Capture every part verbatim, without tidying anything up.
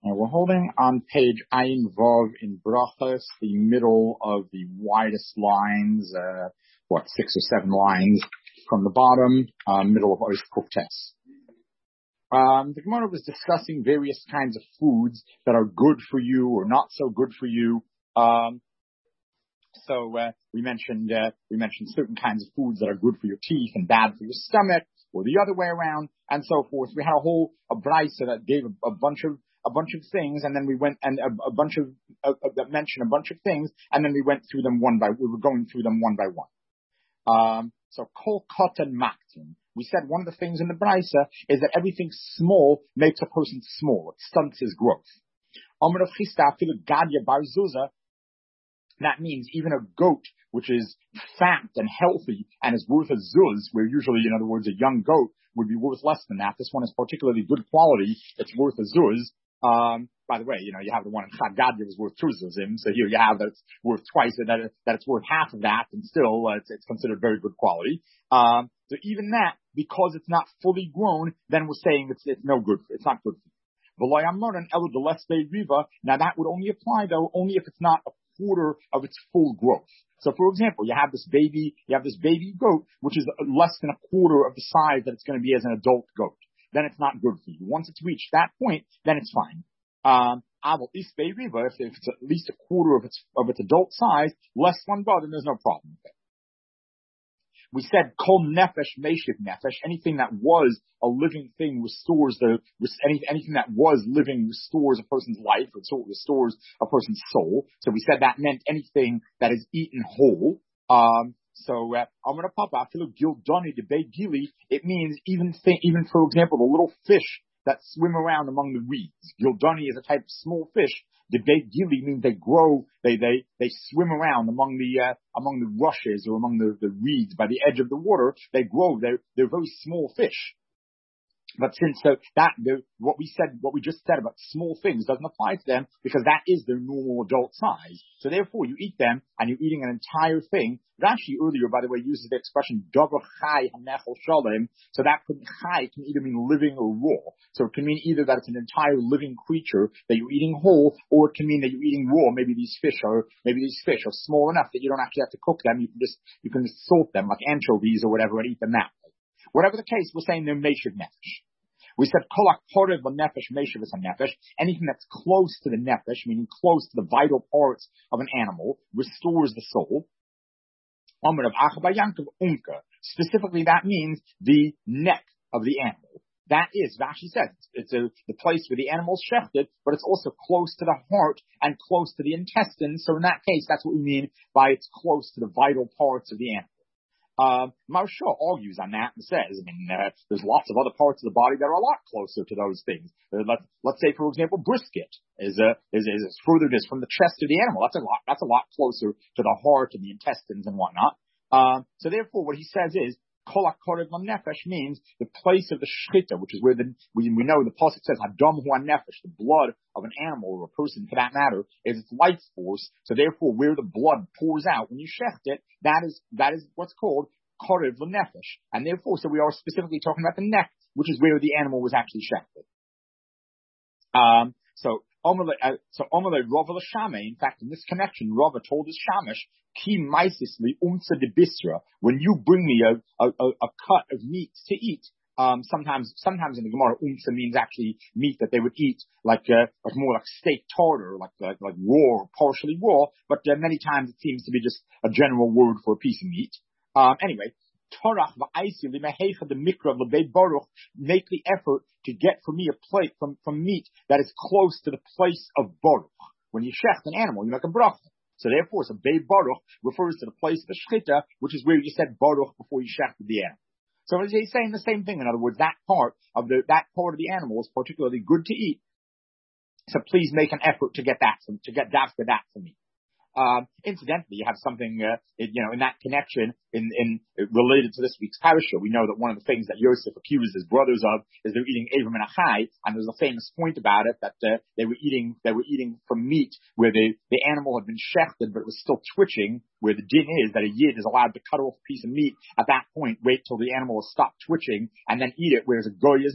And we're holding on page Ayin Vav in Brachos, the middle of the widest lines, uh, what, six or seven lines from the bottom, uh, middle of Ois Kuftes. Um, the Gemara was discussing various kinds of foods that are good for you or not so good for you. Um, so, uh, we mentioned, uh, we mentioned certain kinds of foods that are good for your teeth and bad for your stomach, or the other way around, and so forth. We had a whole, a brisa that gave a, a bunch of, a bunch of things, and then we went, and a, a bunch of, uh, that mentioned a bunch of things, and then we went through them one by, we were going through them one by one. Um, so kol katan maktin. We said one of the things in the brisa is that everything small makes a person small. It stunts his growth. Amar of Chista afilu gadya bar zuzah. That means even a goat, which is fat and healthy and is worth a zuz, where usually, in other words, a young goat would be worth less than that. This one is particularly good quality. It's worth a zuz. Um, by the way, you know, you have the one in Chad Gadya was worth two zuzim. So here you have that it's worth twice, that, it, that it's worth half of that, and still uh, it's, it's considered very good quality. Um, so even that, because it's not fully grown, then we're saying it's, it's no good. It's not good for you. Now that would only apply though, only if it's not a quarter of its full growth. So for example, you have this baby, you have this baby goat, which is less than a quarter of the size that it's going to be as an adult goat. Then it's not good for you. Once it's reached that point, then it's fine. Um, if it's at least a quarter of its, of its adult size, less one bar, then there's no problem with it. We said kol nefesh meishiv nefesh. Anything that was a living thing restores the any, anything that was living restores a person's life, or restores a person's soul. So we said that meant anything that is eaten whole. Um, so I'm gonna pop out to gildoni debate gili. It means even thing, even for example, the little fish that swim around among the reeds. Gildoni is a type of small fish. The beit gili means they grow, they, they, they swim around among the, uh, among the rushes or among the, the reeds by the edge of the water. They grow, they're, they're very small fish. But since uh, that, the, what we said, what we just said about small things doesn't apply to them because that is their normal adult size. So therefore you eat them and you're eating an entire thing. Rashi earlier, by the way, uses the expression davar chai hamechel shalem. So that could, chai can either mean living or raw. So it can mean either that it's an entire living creature that you're eating whole, or it can mean that you're eating raw. Maybe these fish are, maybe these fish are small enough that you don't actually have to cook them. You can just, you can just salt them like anchovies or whatever and eat them that way. Whatever the case, we're saying they're meishiv nefesh. We said kolak porev nefesh meishiv is a nefesh. Anything that's close to the nefesh, meaning close to the vital parts of an animal, restores the soul. Amar of Achaba Yankov unka. Specifically, that means the neck of the animal. That is, Rashi says, it's a, the place where the animal's shechted, but it's also close to the heart and close to the intestines. So in that case, that's what we mean by it's close to the vital parts of the animal. Um, Maharsha argues on that and says, I mean, uh, there's lots of other parts of the body that are a lot closer to those things. Uh, let, let's say, for example, brisket is, uh, is, is, is further just from the chest of the animal. That's a lot, that's a lot closer to the heart and the intestines and whatnot. Um, so therefore what he says is, kolak korev nefesh means the place of the shchita, which is where the, we, we know the pasuk says, hadam hu nefesh, the blood of an animal or a person for that matter, is its life force. So therefore where the blood pours out when you shecht it, that is, that is what's called korev nefesh. And therefore, so we are specifically talking about the neck, which is where the animal was actually shechted. Um, so, uh, so Omalei Rava l'Shame, in fact, in this connection, Rava told his Shamash, Ki maisisli umsa de bisra, when you bring me a, a, a, a cut of meat to eat, um, sometimes, sometimes in the Gemara, umsa means actually meat that they would eat, like, uh, like more like steak tartar, like, like, like raw or partially raw, but uh, many times it seems to be just a general word for a piece of meat. Um, anyway, Torach v'aisi limehecha the mikra l'beit baruch, make the effort to get for me a plate from, from meat that is close to the place of baruch. When you shecht an animal, you make a bracha. So therefore, so beit baruch refers to the place of the shchita, which is where you said baruch before you shechted the animal. So he's saying the same thing. In other words, that part of the, that part of the animal is particularly good to eat. So please make an effort to get that, to get dafka that for me. Um, incidentally, you have something, uh, in, you know, in that connection, in, in, related to this week's parasha. We know that one of the things that Yosef accused his brothers of is they're eating Avram and Achai, and there's a famous point about it that, uh, they were eating, they were eating from meat where the, the animal had been shechted, but it was still twitching, where the din is that a yid is allowed to cut off a piece of meat at that point, wait till the animal has stopped twitching, and then eat it, whereas a goy is not.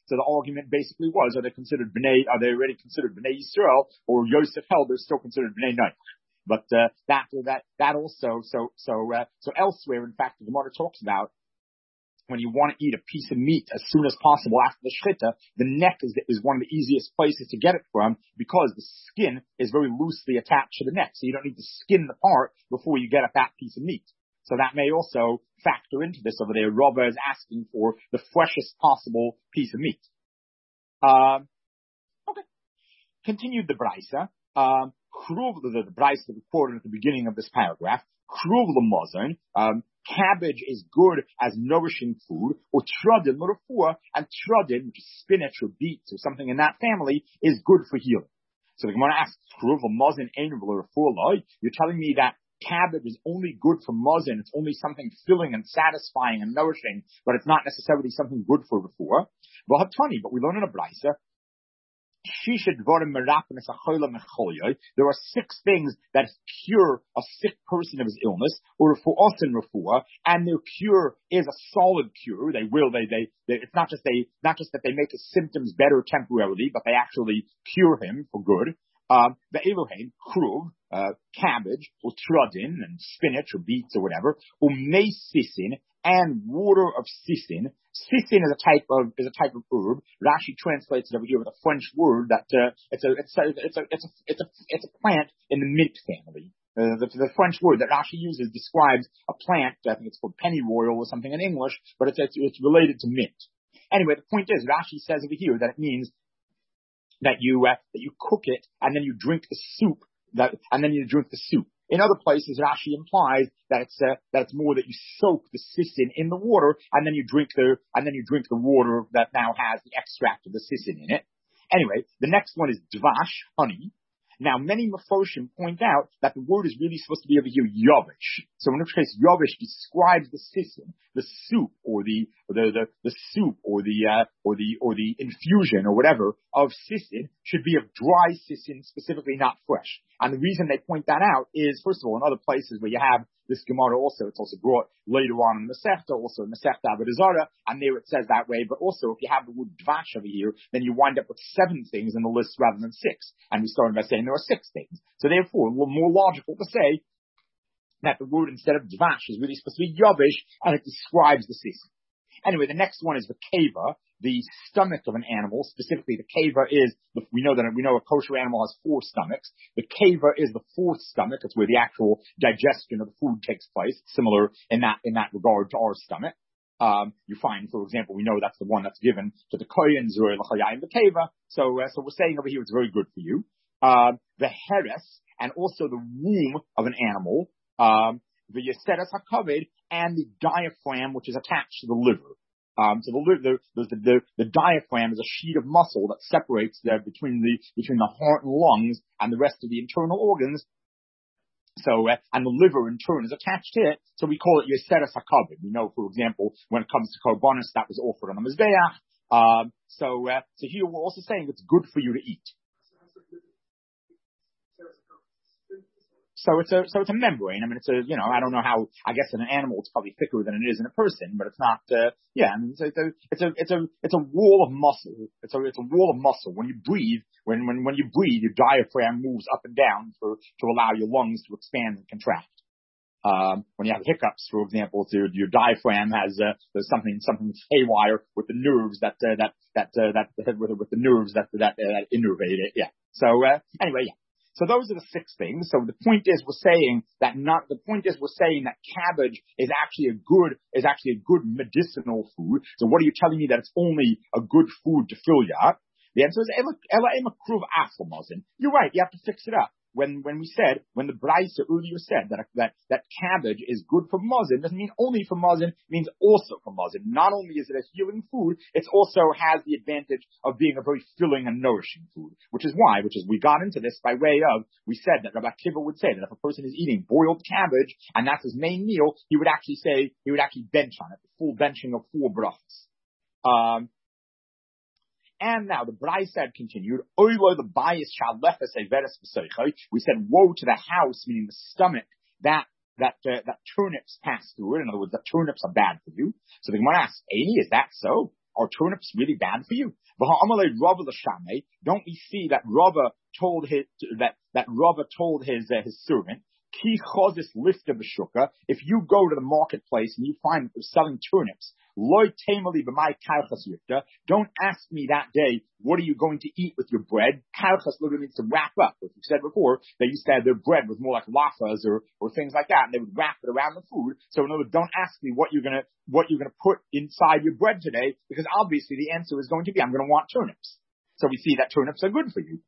So the argument basically was, are they considered Bnei, are they already considered Bnei Yisrael, or Yosef held they're still considered Bnei Noach? But, uh, that, that, that also, so, so, uh, so elsewhere, in fact, the Gemara talks about when you want to eat a piece of meat as soon as possible after the shchita, the neck is, is one of the easiest places to get it from because the skin is very loosely attached to the neck. So you don't need to skin the part before you get at that piece of meat. So that may also factor into this over there. Rabba is asking for the freshest possible piece of meat. Um, okay. Continued the Brisa. Um, the, the Brisa that we quoted at the beginning of this paragraph. Kruv l'mazon. Um, cabbage is good as nourishing food. Or tradin l'rafua. And tradin, which is spinach or beets or something in that family, is good for healing. So the Gemara asks, Kruv l'mazon ein l'rafua. You're telling me that cabbage is only good for mazon. It's only something filling and satisfying and nourishing, but it's not necessarily something good for refuah. But we learn in a brisa, there are six things that cure a sick person of his illness, or for often refuah, and their cure is a solid cure. They will, they, they, they, it's not just they, not just that they make his symptoms better temporarily, but they actually cure him for good. Um, the Elohim, kruv, uh, cabbage, or tradin, and spinach, or beets, or whatever, umnei sisin, and water of sisin. Sisin is a type of, is a type of herb. Rashi translates it over here with a French word that, uh, it's a, it's a, it's a, it's a, it's a, it's a plant in the mint family. Uh, the, the French word that Rashi uses describes a plant, I think it's called pennyroyal or something in English, but it's, it's, it's related to mint. Anyway, the point is, Rashi says over here that it means that you, uh, that you cook it and then you drink the soup, that, and then you drink the soup. In other places, Rashi implies that it's, uh, that it's more that you soak the sisin in the water and then you drink the, and then you drink the water that now has the extract of the sisin in it. Anyway, the next one is dvash, honey. Now, many Mefoshim point out that the word is really supposed to be over here yavish. So in which case, yavish describes the sisin, the soup, or the the the, the soup, or the uh, or the or the infusion, or whatever of sisin should be of dry sisin, specifically not fresh. And the reason they point that out is, first of all, in other places where you have this Gemara also, it's also brought later on in the Masechta, also in the Masechta Avodah Zarah, and there it says that way. But also, if you have the word dvash over here, then you wind up with seven things in the list rather than six. And we started by saying there are six things. So therefore, a little more logical to say that the word instead of dvash is really supposed to be yavish, and it describes the sisin. Anyway, the next one is the keva, the stomach of an animal. Specifically, the keva is, we know that, we know a kosher animal has four stomachs. The keva is the fourth stomach. It's where the actual digestion of the food takes place, similar in that, in that regard to our stomach. Um, you find, for example, we know that's the one that's given to the kohen, zurei l'chayayim, the keva. So, uh, so we're saying over here it's very good for you. Um, the heres, and also the womb of an animal, um, the yeseres hakaved, and the diaphragm, which is attached to the liver. Um, so the, the, the, the, the diaphragm is a sheet of muscle that separates there between the, between the heart and lungs and the rest of the internal organs. So, uh, and the liver in turn is attached to it. So we call it yeseres hakaved. We know, for example, when it comes to korbanos, that was offered on the mizbeach. Um, so, uh, so here we're also saying it's good for you to eat. So it's a, so it's a membrane. I mean, it's a, you know, I don't know how, I guess in an animal it's probably thicker than it is in a person, but it's not, uh, yeah, I mean, it's a, it's a, it's a, it's a wall of muscle. It's a, it's a wall of muscle. When you breathe, when, when, when you breathe, your diaphragm moves up and down for, to allow your lungs to expand and contract. Um, when you have hiccups, for example, so your, your diaphragm has, uh, there's something, something haywire with the nerves that, uh, that, that, uh, that, with, with the nerves that, that, uh, that innervate it. Yeah. So, uh, anyway, yeah. So those are the six things. So the point is we're saying that not, the point is we're saying that cabbage is actually a good, is actually a good medicinal food. So what are you telling me that it's only a good food to fill you up? The answer is, Ela ema kruv asal mazon. You're right, you have to fix it up. When, when we said, when the Brisa earlier said that, that, that cabbage is good for mazon, doesn't mean only for mazon, it means also for mazon. Not only is it a healing food, it also has the advantage of being a very filling and nourishing food. Which is why, which is, we got into this by way of, we said that Rabbi Akiva would say that if a person is eating boiled cabbage, and that's his main meal, he would actually say, he would actually bench on it, the full benching of four brachas. Um, And now the Brisa continued, Oilo the bias shall lefes everes v'soichoi. We said, woe to the house, meaning the stomach, that, that, uh, that turnips pass through it. In other words, the turnips are bad for you. So the Gemara asks, Eini, is that so? are turnips really bad for you? Don't we see that Rava told his, that, that Rava told his, uh, his servant, Ki chozis lifta b'shuka, if you go to the marketplace and you find that they're selling turnips, loy temali b'mai karchas yifta, don't ask me that day, what are you going to eat with your bread? Karchas literally means to wrap up. As we said before, they used to have their bread with more like lafas or, or things like that, and they would wrap it around the food. So in other words, don't ask me what you're gonna, what you're gonna put inside your bread today, because obviously the answer is going to be, I'm gonna want turnips. So we see that turnips are good for you.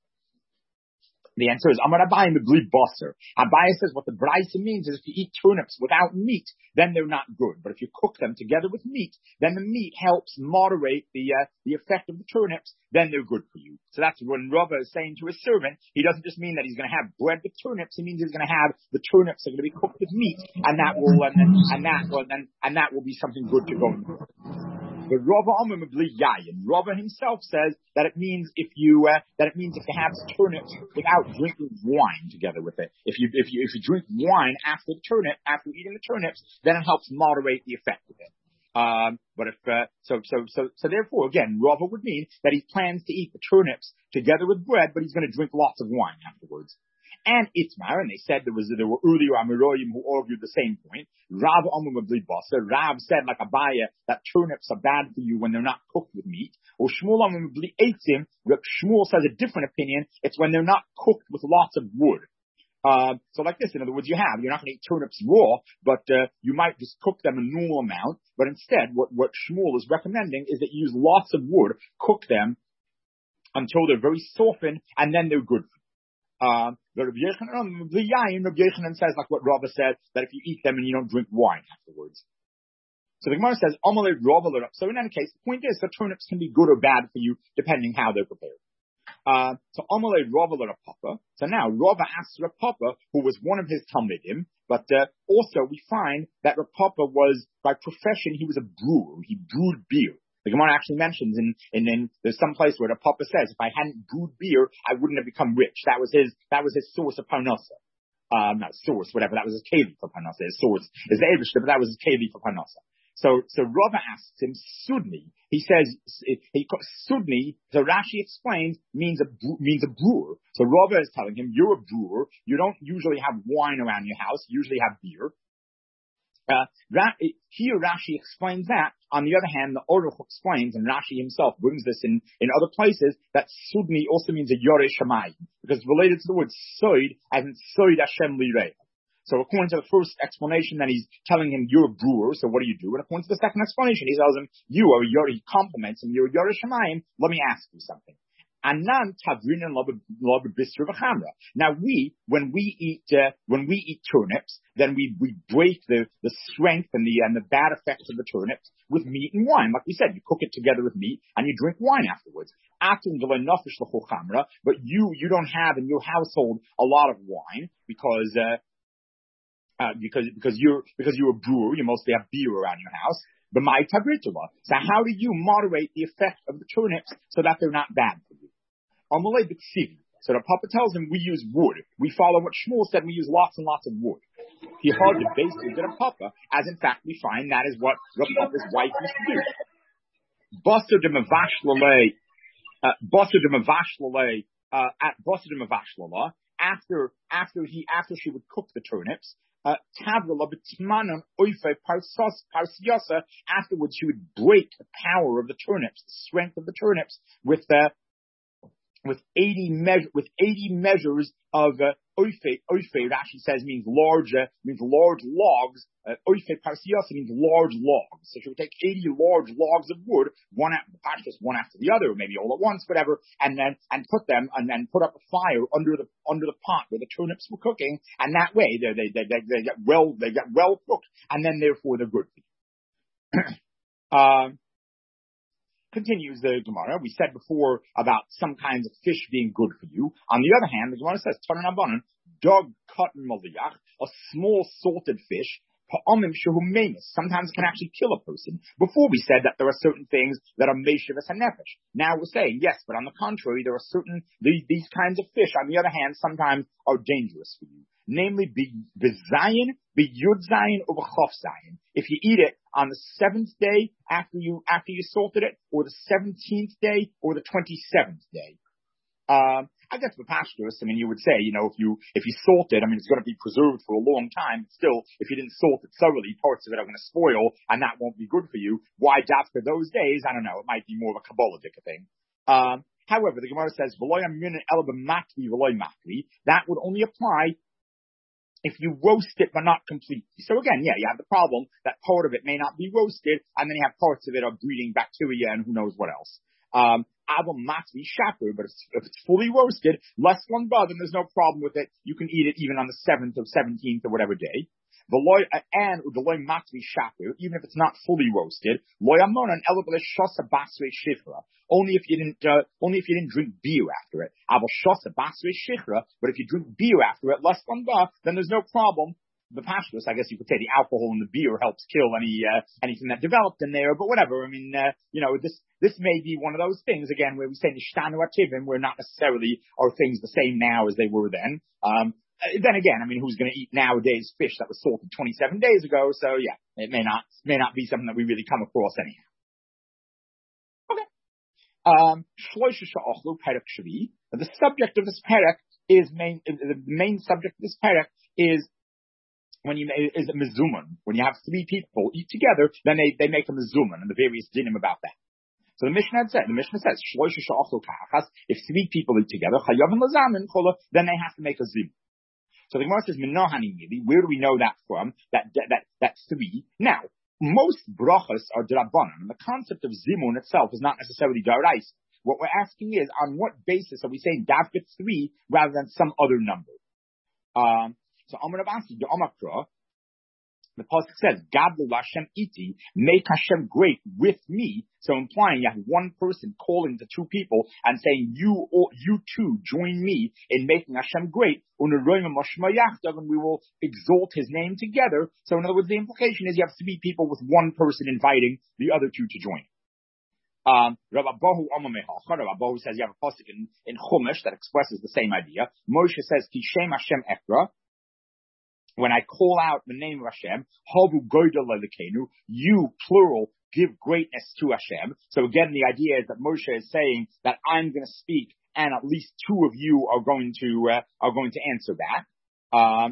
The answer is, Amar Abaye Mebli Basar. Abaye says what the Braisa means is if you eat turnips without meat, then they're not good. But if you cook them together with meat, then the meat helps moderate the uh, the effect of the turnips, then they're good for you. So that's when Rava is saying to his servant, he doesn't just mean that he's going to have bread with turnips, he means he's going to have the turnips are going to be cooked with meat, and that will, and, and, and that will, and, and that will be something good to go in. But Rava Omer Mebli Yayin. Rava himself says that it means if you uh, that it means if you have turnips without drinking wine together with it. If you if you if you drink wine after the turnip after eating the turnips, then it helps moderate the effect of it. Um, but if uh, so so so so therefore again, Rava would mean that he plans to eat the turnips together with bread, but he's going to drink lots of wine afterwards. And Itmar, and they said there was there were earlier Amoraim who argued the same point. Rav Amar Mebli Basar. Rav said like Abaye that turnips are bad for you when they're not cooked with meat. Or Shmuel Amar Mebli Eitzim. Shmuel says a different opinion. It's when they're not cooked with lots of wood. Uh, so like this, in other words, you have you're not going to eat turnips raw, but uh, you might just cook them a normal amount. But instead, what what Shmuel is recommending is that you use lots of wood, cook them until they're very softened, and then they're good for you. Uh, the Rabbi Yochanan says, like what Rava said, that if you eat them and you don't drink wine afterwards. So the Gemara says, so in any case, the point is that turnips can be good or bad for you, depending how they're prepared. Uh, so Amalei Rava Papa. So now Rava asks Rav Papa, who was one of his Talmidim, but uh, also we find that Rav Papa was, by profession, he was a brewer. He brewed beer. The Gemara actually mentions in, in, in there's some place where the Papa says, if I hadn't brewed beer, I wouldn't have become rich. That was his, that was his source of parnassa. Um, not source, whatever, that was his keli for parnassa. His source is the Eibishter, but that was his keli for parnassa. So, so Rava asks him, Sudni. He says, he, Sudni, so Rashi explains, means a, means a brewer. So Rava is telling him, you're a brewer. You don't usually have wine around your house. You usually have beer. Uh, here Rashi explains that. On the other hand, the Aruch explains, and Rashi himself brings this in, in other places, that Sudni also means a Yoreh Shamayim, because it's related to the word Soid, as in Soid Hashem Lirei. So according to the first explanation, then he's telling him, you're a brewer, so what do you do? And according to the second explanation, he tells him, you are a Yoreh, he compliments him, you're a Yoreh Shamayim, let me ask you something. Anan tavrin and lob bistra v'chamra. Now we, when we eat, uh, when we eat turnips, then we, we break the, the strength and the, and the bad effects of the turnips with meat and wine. Like we said, you cook it together with meat and you drink wine afterwards. But you, you don't have in your household a lot of wine because, uh, uh, because, because you're, because you're a brewer, you mostly have beer around your house. But my tabritula. So how do you moderate the effect of the turnips so that they're not bad for you? Amalei b'tzivi. So the Papa tells him we use wood. We follow what Shmuel said. We use lots and lots of wood. He heard the base of the Papa, as in fact we find that is what Rav Papa's wife used to do. Baser de mavash lalei, baser de mavash lalei, at baser de mavash lalei. After after he after she would cook the turnips. Uh, afterwards, she would break the power of the turnips, the strength of the turnips, with uh, with eighty measure with eighty measures of uh, oife. Oife, Rashi says, means large uh, means large logs. Uh, oife parsiyasa means large logs. So she would take eighty large logs of wood, one at just one after the other, or maybe all at once, whatever, and then and put them and then put up a fire under the under the pot where the turnips were cooking, and that way they they they they, they get well they get well cooked, and then therefore they're good for you. uh, Continues the Gemara. We said before about some kinds of fish being good for you. On the other hand, the Gemara says, Tanan Abanan, dog cotton maliach, a small salted fish, pa'amim shehu menis, sometimes can actually kill a person. Before we said that there are certain things that are meishivas and nefesh. Now we're saying, yes, but on the contrary, there are certain, these, these kinds of fish, on the other hand, sometimes are dangerous for you. Namely, be bezayin, be yud zayin, or b'chof zayin. If you eat it on the seventh day after you, after you salted it, or the seventeenth day, or the twenty-seventh day. Um, I guess for pastures, I mean, you would say, you know, if you, if you salt it, I mean, it's going to be preserved for a long time. Still, if you didn't salt it thoroughly, parts of it are going to spoil, and that won't be good for you. Why doubt for those days? I don't know. It might be more of a Kabbalah thing. Um, however, the Gemara says, that would only apply if you roast it but not completely. So again, yeah, you have the problem that part of it may not be roasted, and then you have parts of it are breeding bacteria and who knows what else. Um, matvi shaper, but if it's fully roasted, less one bud, then there's no problem with it. You can eat it even on the seventh or seventeenth or whatever day. Veloy and udeloy matvi shaper, even if it's not fully roasted. Loy amnon and elabel shosa basre shifra. Only if you didn't, uh, only if you didn't drink beer after it. Abel shosa basre shifra, but if you drink beer after it, less one bud, then there's no problem. The pashtus, I guess you could say the alcohol in the beer helps kill any, uh, anything that developed in there, but whatever. I mean, uh, you know, this, this may be one of those things, again, where we say nishtanu ativim, where not necessarily are things the same now as they were then. Um, then again, I mean, who's going to eat nowadays fish that was salted twenty-seven days ago? So yeah, it may not, may not be something that we really come across anyhow. Okay. Um, the subject of this parak is main, the main subject of this parak is when you is a mezuman. When you have three people eat together, then they, they make a mezuman, and the various dinim about that. So the Mishnah said, the Mishnah says, if three people eat together, then they have to make a zimun. So the Gemara says, where do we know that from? That that that three. Now, most brachas are drabanan, and the concept of zimun itself is not necessarily daraisa. What we're asking is, on what basis are we saying davka three rather than some other number? Um, So Amar Avasi, the Amakra, the pasuk says, "Gadlu Hashem iti, make Hashem great with me." So implying you have one person calling the two people and saying, "You, or you two, join me in making Hashem great." And we will exalt His name together. So in other words, the implication is you have three people with one person inviting the other two to join. Um, Rav Abahu Amamehacha. Rav Abahu says you have a pasuk in, in Chumash that expresses the same idea. Moshe says, "Kishem Hashem Ekra." When I call out the name of Hashem, Havu Goydel Lekenu, you, plural, give greatness to Hashem. So again, the idea is that Moshe is saying that I'm going to speak, and at least two of you are going to uh, are going to answer that. Um,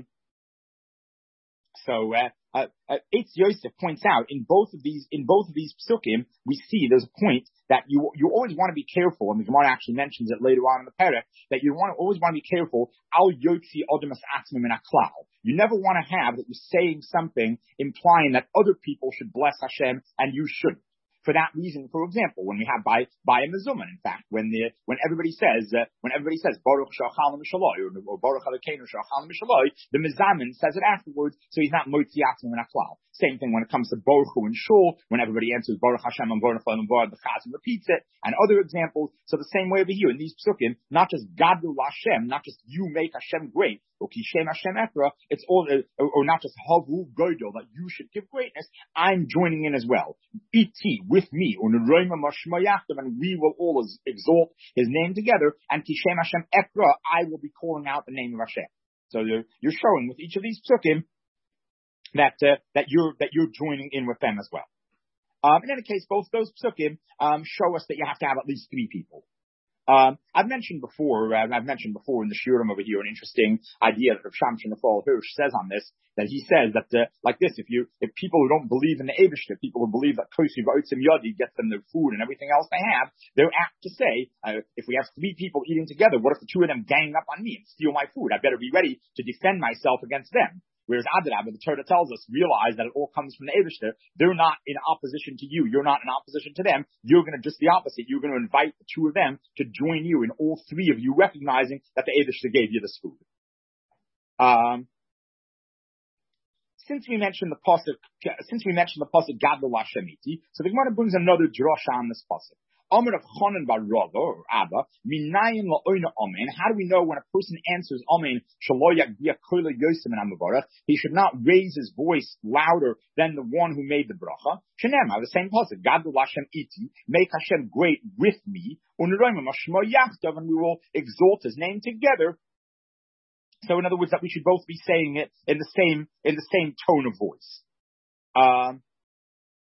so uh, uh, uh, Eitz Yosef points out in both of these in both of these psukim, we see there's a point that you you always want to be careful, and the Gemara actually mentions it later on in the parak, that you want to always want to be careful. Al yotzi odamas atzmim in a cloud. You never want to have that you're saying something implying that other people should bless Hashem and you shouldn't. For that reason, for example, when we have by by a mezuman, in fact, when the when everybody says uh, when everybody says Baruch Shachal Mishaloi or, or Baruch Elokeinu Shachal Mishaloi, the mezamin says it afterwards, so he's not motzi atzmim in a cloud. Same thing when it comes to Baruch Hu and Shul, when everybody answers Baruch Hashem and Baruch Hashem and Baruch, the Chazan repeats it, and other examples. So the same way over here in these psukim, not just Gadol Hashem, not just you make Hashem great, or Kishem Hashem Ekra, it's all, uh, or, or not just Havu Goydel, that you should give greatness. I'm joining in as well. Iti, with me, and we will all exalt His name together, and Kishem Hashem Ekra, I will be calling out the name of Hashem. So you're, you're showing with each of these psukim that uh, that you're that you're joining in with them as well. Um, in any case, both those psukim um, show us that you have to have at least three people. Um, I've mentioned before, uh, I've mentioned before in the Shurim over here, an interesting idea that Rav Shamshin Nefal Hirsch says on this, that he says that, uh, like this, if you, if people who don't believe in the Eibishter, people who believe that Kosi V'otzim Yodi gets them their food and everything else they have, they're apt to say, uh, if we have three people eating together, what if the two of them gang up on me and steal my food? I better be ready to defend myself against them. Whereas Adrabah, the Torah tells us, realize that it all comes from the Eibishter. They're not in opposition to you. You're not in opposition to them. You're going to just the opposite. You're going to invite the two of them to join you in all three of you recognizing that the Eibishter gave you this food. Um, since we mentioned the pasuk, since we mentioned the pasuk Gadol Hashem iti, so the Gemara brings another drasha on this pasuk. Amar of Chanan bar Rava or Abba, minayin la'oina amen. How do we know when a person answers amen, shaloyak via kola yosem and amavarach, he should not raise his voice louder than the one who made the bracha? Shenema, the same pasuk, Gadol Hashem iti, make Hashem great with me, uneroima mashmo yachdav, and we will exalt His name together. So in other words, that we should both be saying it in the same in the same tone of voice. Um,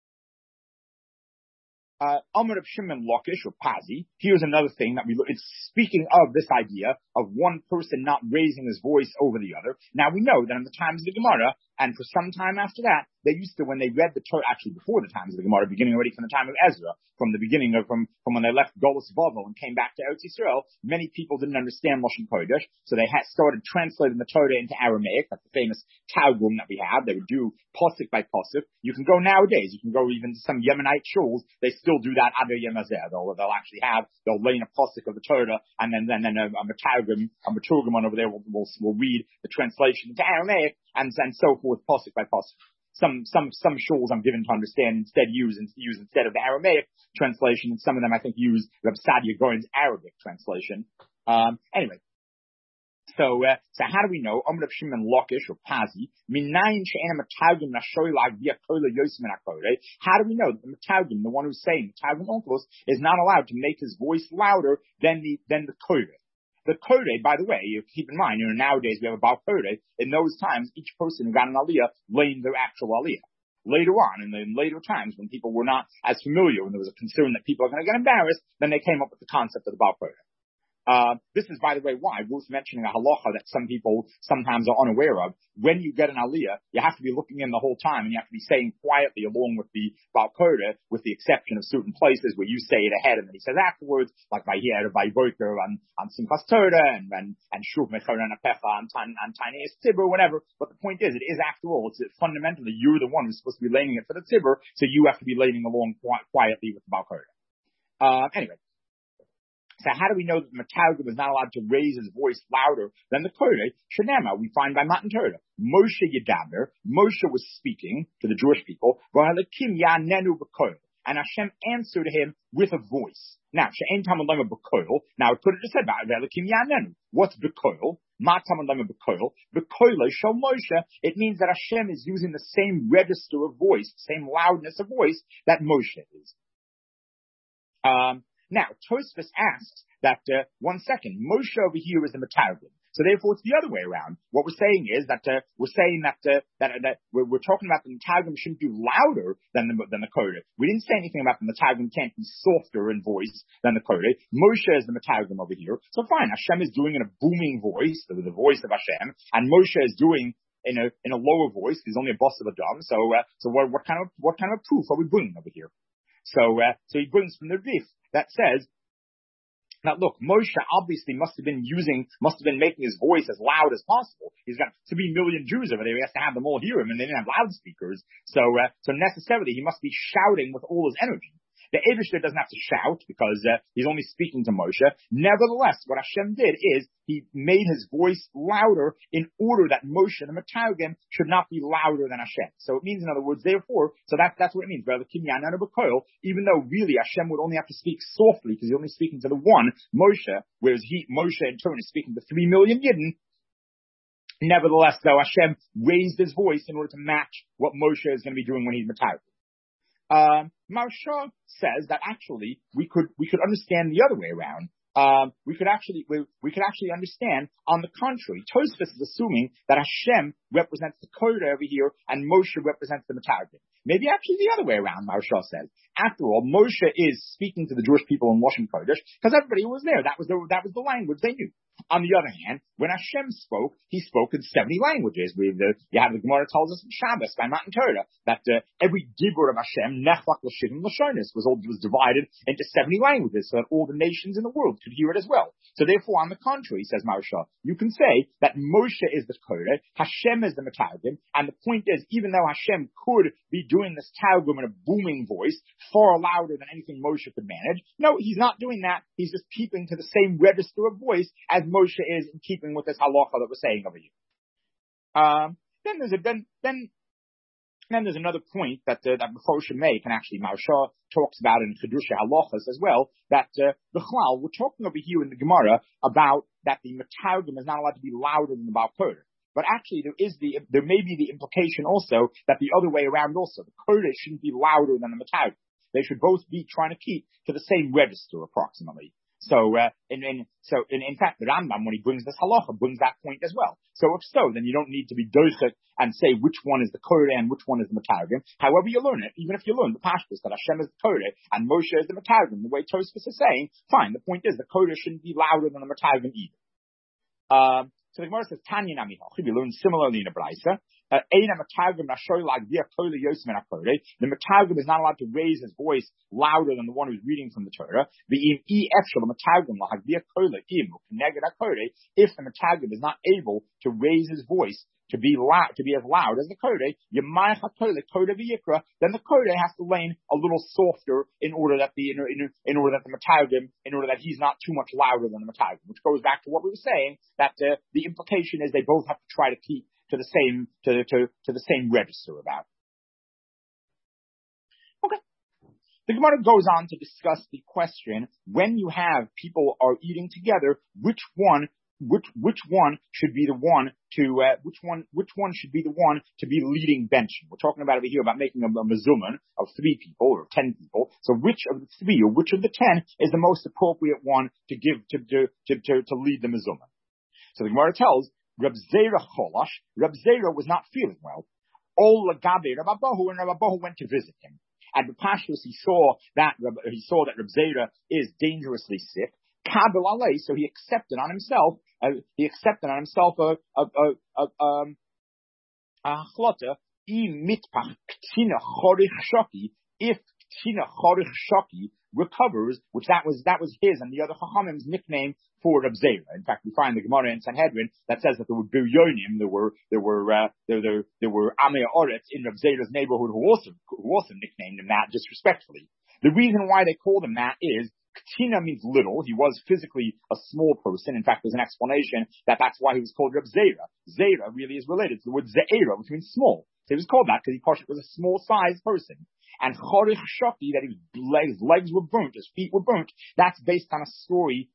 Uh, Amar of Shimon Lakish or Pazi, here's another thing that we look, it's speaking of this idea of one person not raising his voice over the other. Now we know that in the times of the Gemara, and for some time after that, they used to, when they read the Torah, actually before the times of the Gemara, beginning already from the time of Ezra, from the beginning of, from, from when they left Golus Bavel and came back to Eretz Yisrael, many people didn't understand Lashon Kodesh, so they had started translating the Torah into Aramaic. That's the famous Targum that we have. They would do pasuk by pasuk. You can go nowadays, you can go even to some Yemenite shuls, they still do that Adar Yemazeh. They'll, they'll actually have, they'll lay in a pasuk of the Torah, and then, then, then a, a Targum, a Maturgamon over there will, will, will read the translation into Aramaic, and, and so forth, pasuk by pasuk. Some, some, some shuls I'm given to understand instead use, use instead of the Aramaic translation, and some of them I think use Reb Sadia Goren's Arabic translation. Um, anyway. So, uh, so how do we know? Amr Shimon Lakish or Pazi, Minayin she'ena matagim nashoilag via kola yosim akore. How do we know that the matagim, the one who's saying matagim onkos, is not allowed to make his voice louder than the than the kodesh? The kodesh, by the way, you keep in mind, you know, nowadays we have a Baal kodesh. In those times, each person who got an aliyah blamed their actual aliyah. Later on, in, the, in later times, when people were not as familiar, when there was a concern that people are going to get embarrassed, then they came up with the concept of the Baal kodesh. Uh, this is, by the way, why worth mentioning a halacha that some people sometimes are unaware of. When you get an aliyah, you have to be looking in the whole time, and you have to be saying quietly along with the Baal Kodesh, with the exception of certain places where you say it ahead and then he says afterwards, like by here, by Boiker, and on Simchas Torah, and and and Shuv Mecharan Apecha, and Tiny Tzibur, whatever. But the point is, it is after all, it's fundamentally you're the one who's supposed to be laying it for the Tzibur, so you have to be laying along quietly with the Baal Kodesh. Uh, anyway. So how do we know that the Matargum is not allowed to raise his voice louder than the Kodesh? Shenema, we find by Matan Torah. Moshe Yedaber, Moshe was speaking to the Jewish people, and Hashem answered him with a voice. Now, She'en Tamad Lema B'Koil, now it could have just said about V'Elikim Yanenu. What's B'Koil? Ma Tamad Lema B'Koil. B'Koil Shel Moshe, it means that Hashem is using the same register of voice, same loudness of voice that Moshe is. Um, Now, Tosfos asks that, uh, one second, Moshe over here is the Matargum. So therefore, it's the other way around. What we're saying is that, uh, we're saying that, uh, that, uh, that we're, we're talking about the Matargum shouldn't be louder than the, than the Kodesh. We didn't say anything about the Matargum can't be softer in voice than the Kodesh. Moshe is the Matargum over here. So fine, Hashem is doing in a booming voice, the, the voice of Hashem, and Moshe is doing in a, in a lower voice. He's only a boss of a dom. So, uh, so what, what kind of, what kind of proof are we bringing over here? So, uh, so he brings from the Rif that says, now look, Moshe obviously must have been using, must have been making his voice as loud as possible. He's got three million Jews over there. He has to have them all hear him, and they didn't have loudspeakers. So, uh, so necessarily he must be shouting with all his energy. The Eibishter doesn't have to shout because uh, he's only speaking to Moshe. Nevertheless, what Hashem did is he made his voice louder in order that Moshe, the Matargum, should not be louder than Hashem. So it means, in other words, therefore, so that, that's what it means. Even though really Hashem would only have to speak softly because he's only speaking to the one, Moshe, whereas he, Moshe in turn is speaking to three million Yidden. Nevertheless, though, Hashem raised his voice in order to match what Moshe is going to be doing when he's Matargum. Um, Marsha says that actually we could we could understand the other way around. Um, we could actually we, we could actually understand on the contrary. Tosfos is assuming that Hashem represents the Kodesh over here and Moshe represents the Matargum. Maybe actually the other way around. Marsha says. After all, Moshe is speaking to the Jewish people in Lashon Kodesh because everybody was there. That was the that was the language they knew. On the other hand, when Hashem spoke, he spoke in seventy languages. We the you have the Gemara tells us in Shabbos by Matan Torah that uh, every dibur of Hashem nechlak l'shivim l'shonos was all was divided into seventy languages, so that all the nations in the world could hear it as well. So therefore, on the contrary, says Marsha, you can say that Moshe is the Kodesh, Hashem is the Matargum, and the point is, even though Hashem could be doing this Targum in a booming voice, far louder than anything Moshe could manage, no, he's not doing that. He's just keeping to the same register of voice as Moshe is in keeping with this halacha that we're saying over here. Um, then there's a then then then there's another point that uh, that Mefoshe make, and actually Marsha talks about in Chidusha halachas as well. That uh, the Chalal, we're talking over here in the Gemara about that the Matargum is not allowed to be louder than the Baal Kodesh. But actually, there is the there may be the implication also that the other way around also the Kodesh shouldn't be louder than the Matargum. They should both be trying to keep to the same register approximately. So, uh, in, in, so in, in fact, the Rambam, when he brings this halacha, brings that point as well. So if so, then you don't need to be doichet and say which one is the Koreh and which one is the Metargim. However you learn it, even if you learn the Pashtus, that Hashem is the Koreh and Moshe is the Metargim, the way Tosfos is saying, fine, the point is the Koreh shouldn't be louder than the Metargim either. Um, so the Gemara says, Tanya Namichach, we learn similarly in the Braisa, Uh, the Metargum is not allowed to raise his voice louder than the one who's reading from the Torah. If the Metargum is not able to raise his voice to be loud, to be as loud as the Koreh, then the Koreh has to lane a little softer in order that the in, in, in order that the Metargum, in order that he's not too much louder than the Metargum, which goes back to what we were saying, that uh, the implication is they both have to try to keep to the same to to to the same register about. Okay. The Gemara goes on to discuss the question, when you have people are eating together, which one which which one should be the one to uh, which one which one should be the one to be leading benching. We're talking about over here about making a, a mezuman of three people or ten people. So which of the three or which of the ten is the most appropriate one to give to to to to, to lead the mezuman? So the Gemara tells Reb Zera Cholash, Reb Zera was not feeling well. Ol Lagabe Reb Abahu, and Reb Abahu went to visit him. At the Pashtus, he saw that he saw that Reb Zera is dangerously sick. Kabel alei, so he accepted on himself. Uh, he accepted on himself a a a, a um a chlota I mitpach ktina chorich shoki. If ktina chorich shoki recovers, which that was that was his and the other Chachamim's nickname for Reb Zera. In fact, we find the Gemara in Sanhedrin that says that there were Biryonim, there were there were uh, there there there were Amei Oretz in Reb Zera's neighborhood who also who also nicknamed him that disrespectfully. The reason why they called him that is Ktina means little. He was physically a small person. In fact, there's an explanation that that's why he was called Reb Zera. Zera really is related to the word Ze'era, which means small. So he was called that because he was a small-sized person. And Chorich Shoki, that his legs, legs were burnt, his feet were burnt, that's based on a story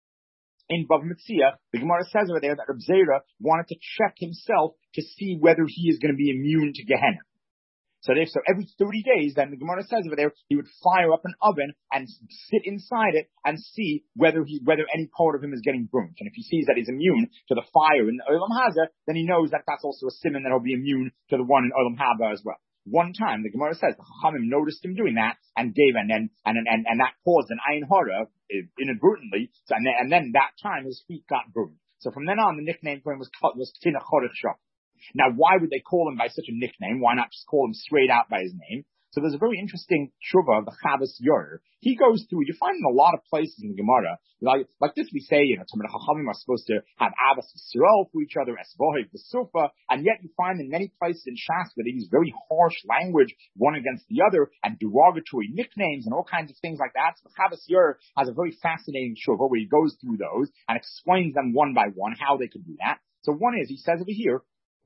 in Bava Metzia. The Gemara says over there that Reb Zera wanted to check himself to see whether he is going to be immune to Gehenna. So, if, so every thirty days, then the Gemara says over there, he would fire up an oven and sit inside it and see whether he, whether any part of him is getting burnt. And if he sees that he's immune to the fire in the Olam Hazeh, then he knows that that's also a simon that he'll be immune to the one in Olam Haba as well. One time, the Gemara says, the Chachamim noticed him doing that and gave, and then, and, and, and that caused an ayin hara inadvertently, so, and, then, and then that time his feet got burned. So from then on, the nickname for him was, was Tina Chorich Shok. Now, why would they call him by such a nickname? Why not just call him straight out by his name? So there's a very interesting tshuva of the Chavas Yor. He goes through, you find in a lot of places in the Gemara, like, like this we say, you know, Talmidei Chachamim are supposed to have Avos Yisrael for each other, Esvohiv, the Sufa, and yet you find in many places in Shas where they use very harsh language, one against the other, and derogatory nicknames and all kinds of things like that. So the Chavas Yor has a very fascinating tshuva where he goes through those and explains them one by one, how they could do that. So one is, he says over here,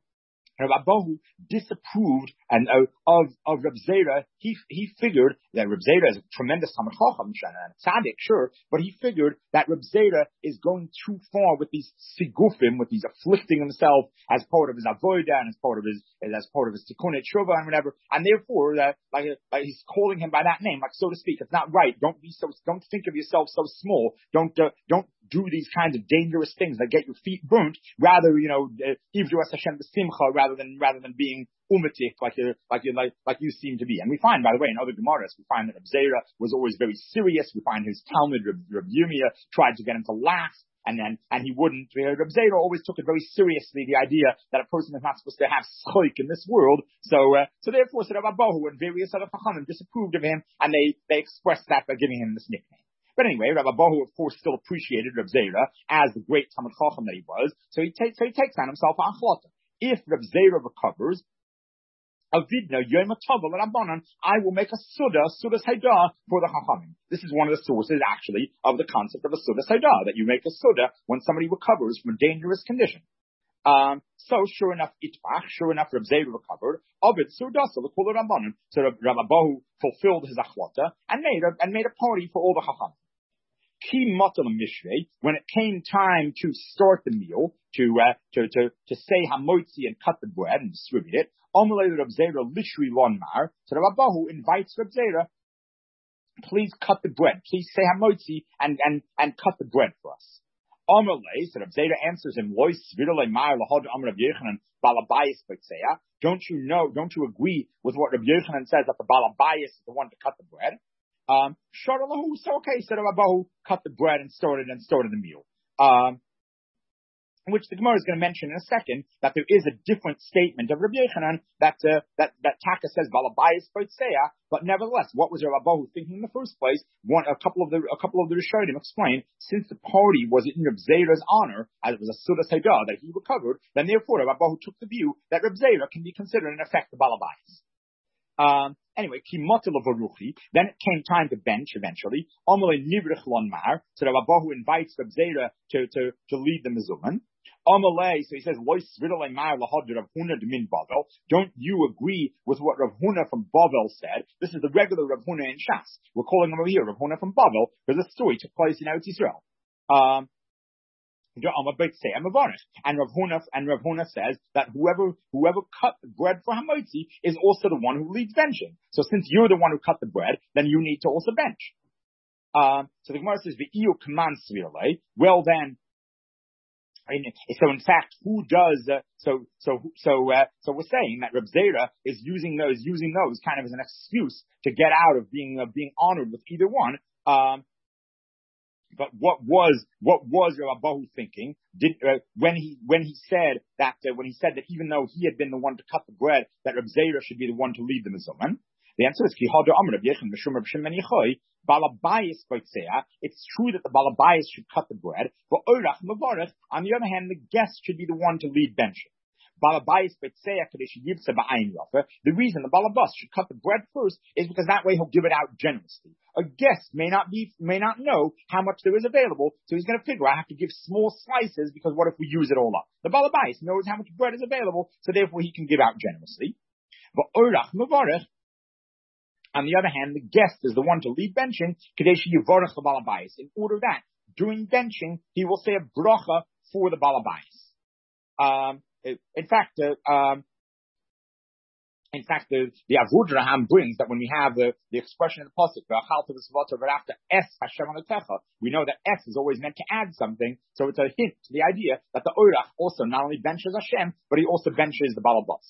Reb Abahu disapproved and uh, of of Reb Zera. He he figured that Reb Zera is a tremendous Talmid Chacham and tzaddik, sure, but he figured that Reb Zera is going too far with these sigufim, with these afflicting himself as part of his avodah and as part of his as part of his tikkun tshuva and whatever, and therefore that uh, like, like he's calling him by that name, like so to speak. It's not right. Don't be so. Don't think of yourself so small. Don't uh, don't. do these kinds of dangerous things that get your feet burnt, rather, you know, Ivdu es Hashem b'simcha, rather than, rather than being umatik, like you, like you, like, like you seem to be. And we find, by the way, in other Gemaras, we find that Reb Zera was always very serious. We find his Talmud, Reb, Reb Yirmiyah, tried to get him to laugh, and then, and he wouldn't. Reb Zera always took it very seriously, the idea that a person is not supposed to have schoik in this world. So, uh, so therefore, Reb Abahu and various other Chachamim disapproved of him, and they, they expressed that by giving him this nickname. But anyway, Reb Abahu, of course, still appreciated Reb Zera as the great Talmid Chacham that he was. So he takes, so he takes on himself a achlata. If Reb Zera recovers, Avidna Yom Tov Rabbanan, I will make a suda, suda sayda for the Chachamim. This is one of the sources, actually, of the concept of a suda sayda, that you make a suda when somebody recovers from a dangerous condition. Um, so sure enough, itbach, sure enough, Reb Zera recovered. Ovid sudasa l'kol Rabbanan. So Reb Abahu fulfilled his achlata and made a and made a party for all the Chachamim. Ki matal mishrei, when it came time to start the meal, to uh, to to to say hamotzi and cut the bread and distribute it, Amalei Reb Zera lishri lonmar. So Reb Abahu invites Reb Zera please cut the bread. Please say hamotzi and, and, and cut the bread for us. Amalei, so Rav Zera answers him, don't you know, don't you agree with what Rav Yochanan says that the Balabayas is the one to cut the bread? Um, so okay, so Rav Abahu cut the bread and started and started the meal. Um, which the Gemara is going to mention in a second, that there is a different statement of Rabbi Yochanan that uh, that that Taka says Balabayis Boitseya, but nevertheless, what was Rav Abahu thinking in the first place? One, a couple of the a couple of the Rishonim explained, since the party was in Reb Zera's honor, as it was a Sudas Hadah that he recovered, then therefore Rav Abahu took the view that Reb Zera can be considered in effect the Balabayis. Um, anyway, then it came time to bench eventually. So Rav Abahu invites Reb Zera to, to, to lead the Mizuman. So he says, don't you agree with what Rav Huna from Bavel said? This is the regular Rav Huna in Shas. We're calling him over here Rav Huna from Bavel because the story took place in Eretz Yisrael. Um, And Rav Huna and Rav Huna says that whoever whoever cut the bread for Hamotzi is also the one who leads benching. So since you're the one who cut the bread, then you need to also bench. Um, so the Gemara says, "V'iyu command svirle." Well then, so in fact, who does? Uh, so so so uh, so we're saying that Reb Zera is using those using those kind of as an excuse to get out of being uh, being honored with either one. Um, But what was what was Rav Abahu thinking? Did uh, when he when he said that uh, when he said that even though he had been the one to cut the bread, that Reb Zera should be the one to lead the mizuman? The answer is Kihadu Amr Reb Yechon Mishum Reb Shimon Yechoy Balabayis Boitseya. It's true that the Balabayis should cut the bread, but Orach Mavarech. On the other hand, the guest should be the one to lead benching. Balabayis Boitseya Kadesh Yivtza Ba'ayin Rafa. The reason the Balabas should cut the bread first is because that way he'll give it out generously. A guest may not be, may not know how much there is available, so he's going to figure I have to give small slices because what if we use it all up? The Balabais knows how much bread is available, so therefore he can give out generously. But Orach Mavarech, on the other hand, the guest is the one to lead benching, Kadesh Yivorach the Balabais. In order that, during benching, he will say a bracha for the Balabais. Um, in fact, uh, um, In fact, the, the Avud Raham brings that when we have the, the expression in the pasuk, after S Hashem Aletecha, we know that S is always meant to add something, so it's a hint to the idea that the Orach also not only benches Hashem, but he also benches the Balabas.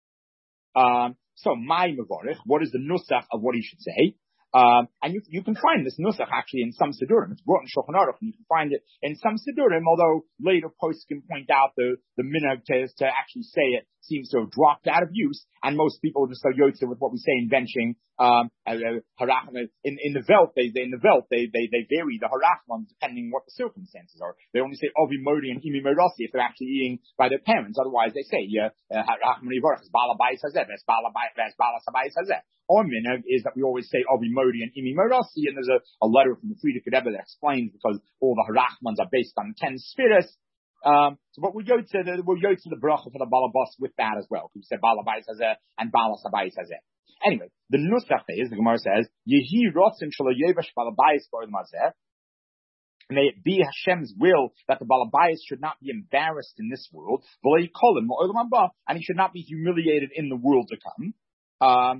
Um, so, my Mevorich, what is the nusach of what he should say? Um, and you, you can find this nusach actually in some Sidurim. It's brought in Shulchan Aruch, and you can find it in some Sidurim, although later posts can point out the, the minhag to, to actually say it seems to have dropped out of use, and most people just go yotze with what we say in benching. Um, uh, uh, in, in the Velt, they, they, in the Velt, they, they, they vary the harachman depending on what the circumstances are. They only say Ovi Modi and Imi Merasi if they're actually eating by their parents. Otherwise, they say, yeah, harachman yivorach is bala bayis hazeh, ves bala sabayis hazeh. Our minhag is that we always say Ovi Modi and Imi Merasi, and there's a, a letter from the Frierdiker Rebbe that explains because all the harachmans are based on ten spheres. Um, so, but we go to the, we'll go to the bracha for the balabas with that as well. Because we said balabais hazeh and balasabayis hazeh. Anyway, the nusach is, the Gemara says, Yehi rotzim shelo yevash balabais b'olam hazeh. May it be Hashem's will that the balabais should not be embarrassed in this world, and he should not be humiliated in the world to come. Um,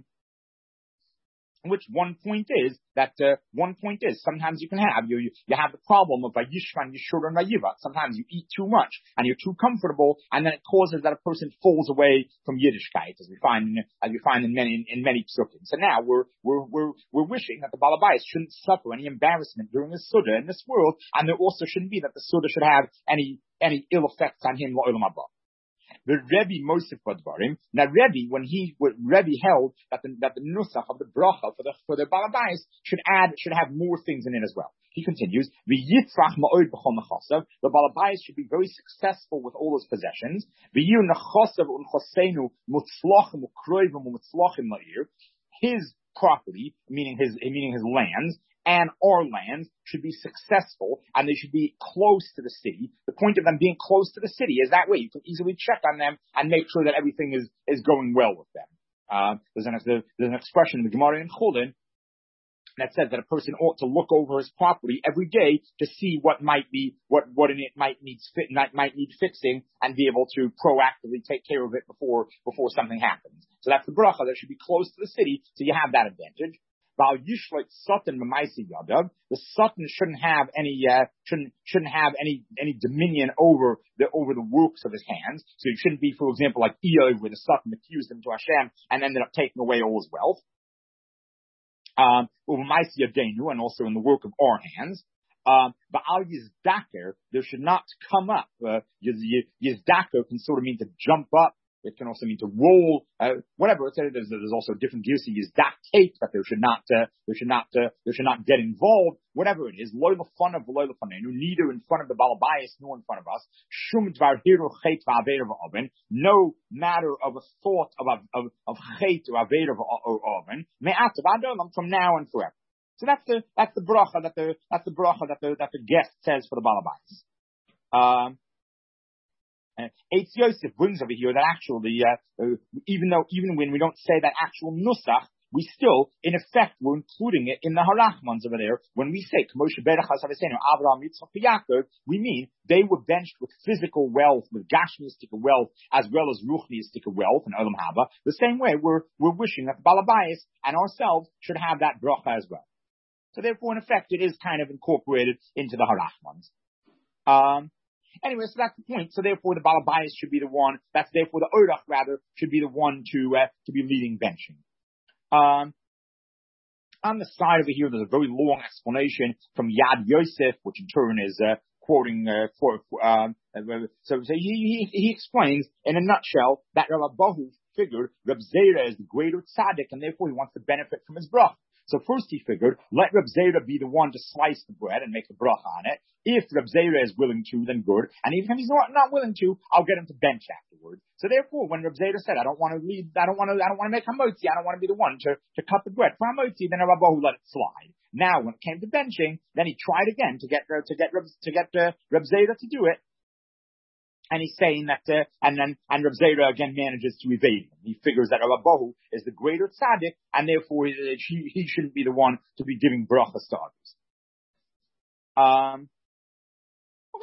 Which one point is that uh, one point is sometimes you can have you you, you have the problem of vayishvan yishur and vayiva. Sometimes you eat too much and you're too comfortable, and then it causes that a person falls away from Yiddishkeit, as we find in, as we find in many in, in many psukim. So now we're we're we're we're wishing that the balabais shouldn't suffer any embarrassment during the suda in this world, and there also shouldn't be that the suda should have any any ill effects on him la'olam haba. The Rebbe Mosif Badvarim. Now Rebbe, when he when Rebbe held that the that the nusach of the bracha for the for the balabais should add should have more things in it as well. He continues, the yitzrach ma'od b'chol nechasav. The balabais should be very successful with all his possessions. The yu nechasav unchosenu mutzlachim ukroivim umutzlachim la'ir. His property, meaning his meaning his lands, and our lands should be successful, and they should be close to the city. The point of them being close to the city is that way you can easily check on them and make sure that everything is, is going well with them. Uh, there's, an, there's an expression in the Gemara in Chulin that says that a person ought to look over his property every day to see what might be, what, what in it might need fit, might, might need fixing, and be able to proactively take care of it before, before something happens. So that's the bracha. That should be close to the city, so you have that advantage. Val Yishlet Satan Mamaisi Yadav. The Satan shouldn't have any, uh, shouldn't, shouldn't have any, any dominion over the, over the works of his hands. So it shouldn't be, for example, like Eov, where the Satan accused him to Hashem and ended up taking away all his wealth. Um, over Maisi Yadenu, and also in the work of our hands. Um, but al yizdaker, there should not come up. Uh, yizdaker can sort of mean to jump up. It can also mean to roll, uh, whatever. It's, there's, there's also different views to use that tape, but there should not, uh, there should not, uh, there should not get involved. Whatever it is, loy lefanav v'loy lefanenu, neither in front of the balabayas nor in front of us. Shum dvar hiru chet v'aver v'oven, no matter of a thought of of of chet or aver v'oven. Me'at v'adam from now and forever. So that's the that's the bracha that the that's the bracha that the that the guest says for the balabayas. Um. Uh, Eitz Yosef brings over here that actually, uh, uh, even though, even when we don't say that actual nusach, we still, in effect, we're including it in the harachmans over there. When we say, Moshe Berach HaSavesenu, Avraham, Yitzchak, Yaakov, we mean they were benched with physical wealth, with gashmistic wealth, as well as ruchnistic wealth and olam haba. The same way, we're, we're wishing that the Balabayas and ourselves should have that bracha as well. So therefore, in effect, it is kind of incorporated into the harachmans. Um, Anyway, so that's the point. So therefore, the balabayas should be the one. That's therefore the orach rather should be the one to uh, to be leading benching. Um, on the side over here, there's a very long explanation from Yad Yosef, which in turn is uh, quoting. Uh, for, um, so, so he, he he explains in a nutshell that Rav Abahu figured Reb Zera is the greater tzaddik, and therefore he wants to benefit from his bracha. So first he figured, let Reb Zera be the one to slice the bread and make the bracha on it. If Reb Zera is willing to, then good. And even if he's not, not willing to, I'll get him to bench afterwards. So therefore, when Reb Zera said, I don't want to lead, I don't want to, I don't want to make hamotzi, I don't want to be the one to, to cut the bread for hamotzi, then Reb Abahu let it slide. Now, when it came to benching, then he tried again to get, to get, to get, uh, Reb Zera to do it. And he's saying that, uh, and then, and Reb Zera again manages to evade him. He figures that Rav Abahu is the greater tzaddik, and therefore he, he shouldn't be the one to be giving brachas to others. Um, okay.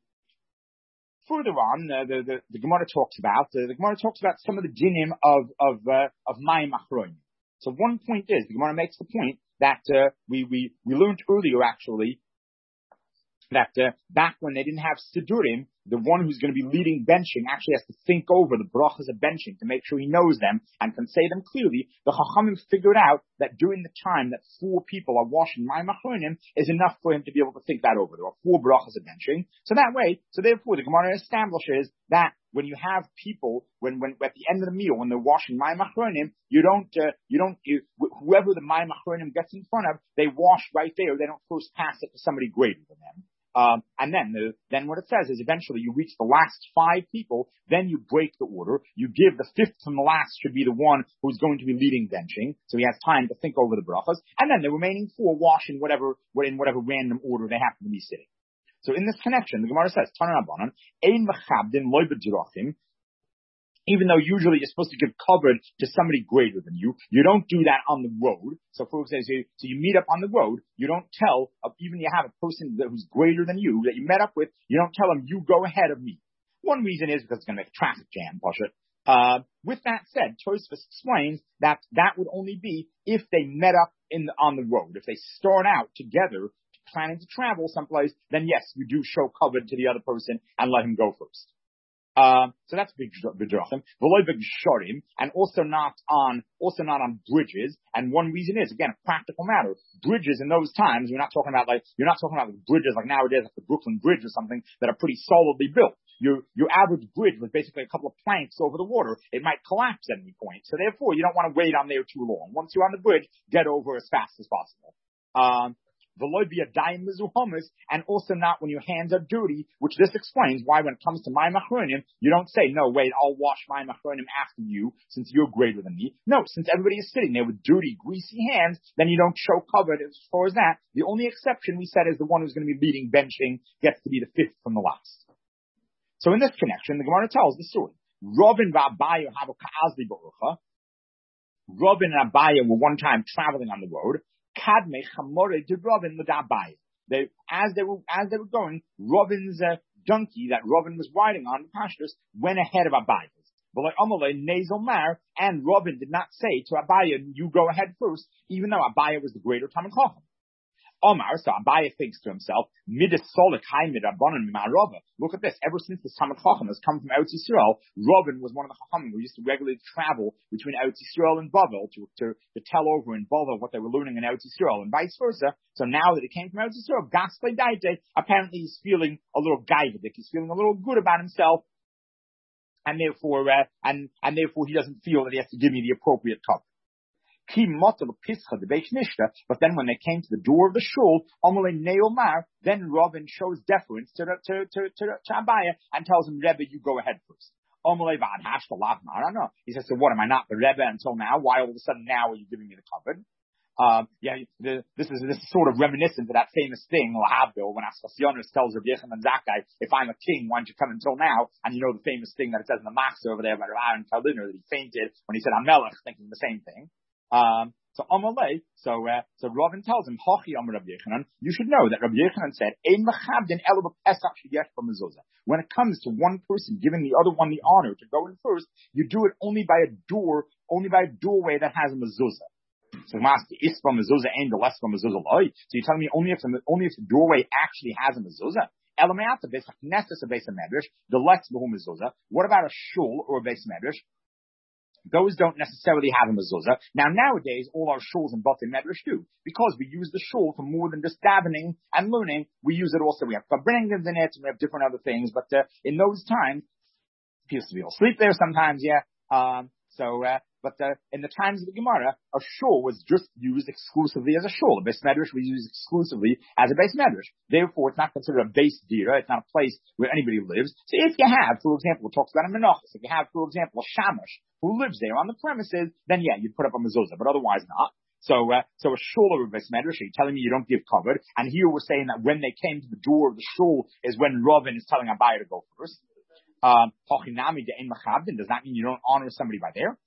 Further on, uh, the, the, the Gemara talks about, uh, the Gemara talks about some of the dinim of, of, uh, of Mayim Achronim. So one point is, the Gemara makes the point that, uh, we, we, we learned earlier actually, that uh, back when they didn't have Sidurim, the one who's going to be leading benching actually has to think over the brachas of benching to make sure he knows them and can say them clearly. The Chachamim figured out that during the time that four people are washing Mayim Achronim is enough for him to be able to think that over. There are four brachas of benching. So that way, so therefore the Gemara establishes that when you have people, when, when, at the end of the meal, when they're washing Mayim Achronim, you don't, uh, you don't, you, whoever the Mayim Achronim gets in front of, they wash right there. They don't first pass it to somebody greater than them. Um, and then, the, then what it says is eventually you reach the last five people, then you break the order. You give the fifth from the last should be the one who's going to be leading benching, so he has time to think over the brachas. And then the remaining four wash in whatever, in whatever random order they happen to be sitting. So in this connection, the Gemara says, Tanan Rabbanan, Ein Mechabdin Loy B'Drachim. Even though usually you're supposed to give coverage to somebody greater than you, you don't do that on the road. So for example, so you meet up on the road, you don't tell, even you have a person who's greater than you that you met up with, you don't tell him, you go ahead of me. One reason is because it's going to make a traffic jam, Pasha. Uh, with that said, Tosfos explains that that would only be if they met up in the, on the road. If they start out together, planning to travel someplace, then yes, you do show coverage to the other person and let him go first. Um, so that's b'drachim, v'loy b'gsharim, and also not on, also not on bridges. And one reason is, again, a practical matter. Bridges in those times, we're not talking about like, you're not talking about bridges like nowadays, like the Brooklyn Bridge or something, that are pretty solidly built. Your, your average bridge was basically a couple of planks over the water. It might collapse at any point. So therefore, you don't want to wait on there too long. Once you're on the bridge, get over as fast as possible. Um, and also not when your hands are dirty, which this explains why when it comes to Mayim Achronim, you don't say, no, wait, I'll wash Mayim Achronim after you, since you're greater than me. No, since everybody is sitting there with dirty, greasy hands, then you don't show covered as far as that. The only exception we said is the one who's going to be leading benching gets to be the fifth from the last. So in this connection, the Gemara tells the story. Robin Rabaya have a Ka'azli Barucha. Robin and Abaya were one time traveling on the road. Kadme chamore to Robin l'dabai. They, as they were, as they were going, Robin's uh, donkey that Robin was riding on, the pastures, went ahead of Abaya's. But like Amalei, Nazel Mar, and Robin did not say to Abaya, you go ahead first, even though Abaya was the greater Talmid Chacham. Omar, so Abaya thinks to himself, Midasolik Haimid Rabbanan Ma'arava. Look at this. Ever since this Talmid Chacham has come from Eretz Yisrael, Robin was one of the Chachamim who used to regularly travel between Eretz Yisrael and Bavel to, to, to tell over in Bavel what they were learning in Eretz Yisrael and vice versa. So now that it came from Eretz Yisrael, Gaspay Daite, apparently he's feeling a little gaivadik. He's feeling a little good about himself. And therefore, uh, and, and therefore he doesn't feel that he has to give me the appropriate cover. But then when they came to the door of the shul, then Robin shows deference to, to, to, to, to Abaya and tells him, Rebbe, you go ahead first. I don't know. He says, so what, am I not the Rebbe until now? Why all of a sudden now are you giving me the cover? Um, yeah, the, this is this is sort of reminiscent of that famous thing, Lahavdil, when Ascasianus tells Rabbi Yochanan Zakkai, if I'm a king, why don't you come until now? And you know the famous thing that it says in the Machzor over there about Aaron Kaliner that he fainted when he said Amelech, thinking the same thing. Um, so Amalei, so, uh, so Robin tells him, Hachi Amar Rabbi Yochanan, you should know that Rabbi Yochanan said, Ein Machabdin Elo B'Pesach Sheyesh B'Mezuzah. When it comes to one person giving the other one the honor to go in first, you do it only by a door, only by a doorway that has a mezuzah. So Master Ispa Mezuzah and the less Mezuzah loy. So you're telling me only if the, only if the doorway actually has a mezuzah? Elameata Beis Knesses a Beis Medrash, the less Behu Mezuzah. What about a shul or a Beis Medrash? Those don't necessarily have a mezuzah. Now, nowadays, all our shuls and Batei Medrash do. Because we use the shul for more than just davening and learning, we use it also. We have kabringans in it, and we have different other things. But uh, in those times, people will sleep there sometimes, yeah. Um, so, uh, but uh, in the times of the Gemara, a shul was just used exclusively as a shul. A Beis Medrash was used exclusively as a Beis Medrash. Therefore, it's not considered a Beis Dira. It's not a place where anybody lives. So if you have, for example, it talks about a Menachos. If you have, for example, a Shamash who lives there on the premises, then yeah, you'd put up a mezuzah, but otherwise not. So, uh, so a shul or a Beis Medrash, are you telling me you don't give covered? And here we're saying that when they came to the door of the shul is when Robin is telling Abaya to go first. Um, does that mean you don't honor somebody by there?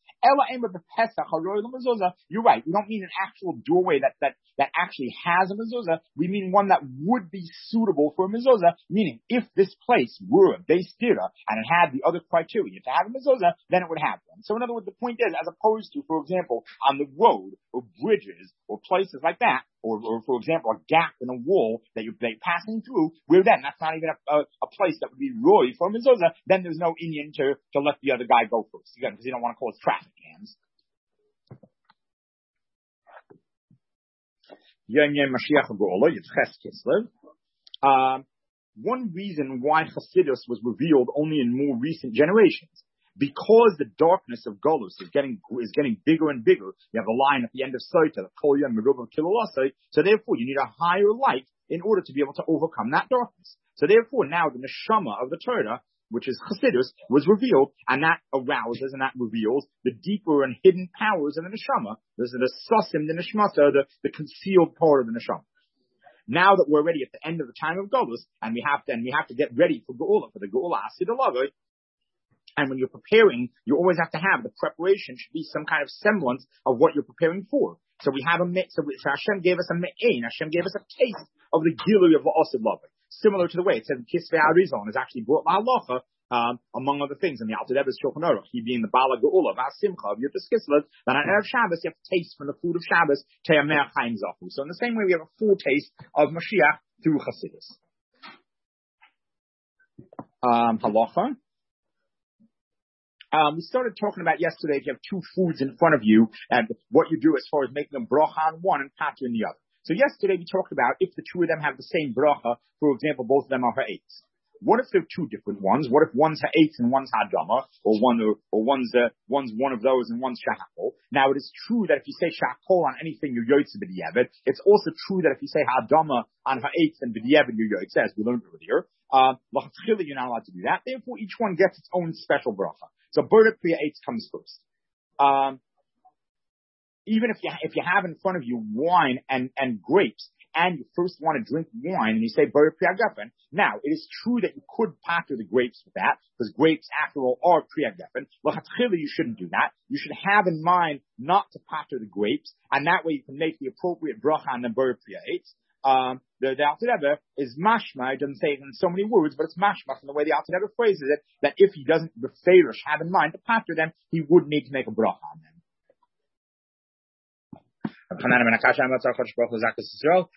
You're right. We don't mean an actual doorway that, that, that actually has a mezuzah. We mean one that would be suitable for a mezuzah, meaning if this place were a Beis Dira and it had the other criteria to have a mezuzah, then it would have one. So in other words, the point is, as opposed to, for example, on the road or bridges or places like that, or, or for example, a gap in a wall that you're passing through, where then that's not even a, a, a place that would be roy for a mezuzah, then there's no Inyan to, to let the other guy go first. Again, because you don't want to cause traffic jams. Um, one reason why Chassidus was revealed only in more recent generations, because the darkness of Golus is getting is getting bigger and bigger. You have a line at the end of Soita, the Kolya Merubah Kilolasai, so therefore you need a higher light in order to be able to overcome that darkness. So therefore now the Neshama of the Torah, which is Chassidus, was revealed, and that arouses and that reveals the deeper and hidden powers of the Neshama. Those are the Sasim, the Neshmata, the, the concealed part of the Neshama. Now that we're already at the end of the time of Golus, and we have to, and we have to get ready for Geula, for the Geula Asid Alavoi. And when you're preparing, you always have to have the preparation should be some kind of semblance of what you're preparing for. So we have a so, we, so Hashem gave us a me'ain. Hashem gave us a taste of the gilui of the Asid Alavoi. Similar to the way it says Kisvei Arizon is actually brought by halacha, um, among other things, in the Alter Rebbe's Shulchan Aruch, he being the Bala Geula, Vasimcha of Yudis Kislev, that on Erev Shabbos you have to taste from the food of Shabbos, Te'amer Chaim Zachu. So in the same way we have a foretaste of Mashiach through Chassidus. Um, halacha. Um, we started talking about yesterday if you have two foods in front of you and what you do as far as making a bracha on one and patur in the other. So yesterday we talked about if the two of them have the same bracha, for example, both of them are ha'etz. What if they're two different ones? What if one's ha'etz and one's ha'adama, or one or, or one's uh, one's one of those and one's shachakol? Now it is true that if you say shachakol on anything you're yotze b'diavad. It's also true that if you say ha'adama on ha'etz and b'diavad you're yotze, as we learned earlier. Um, you're not allowed to do that. Therefore, each one gets its own special bracha. So Berta Priya Eitz comes first. Um, even if you, if you have in front of you wine and, and grapes, and you first want to drink wine, and you say Berta Priya Geffen, now, it is true that you could patur the grapes with that, because grapes, after all, are Priya Geffen. L'chatchila, you shouldn't do that. You should have in mind not to patur the grapes, and that way you can make the appropriate bracha on the Berta Priya Eitz. um, the, the Alter Rebbe is mashma. It doesn't say it in so many words, but it's mashma from the way the Alter Rebbe phrases it, that if he doesn't, the Ferish have in mind to pastor them, he would need to make a bracha on them.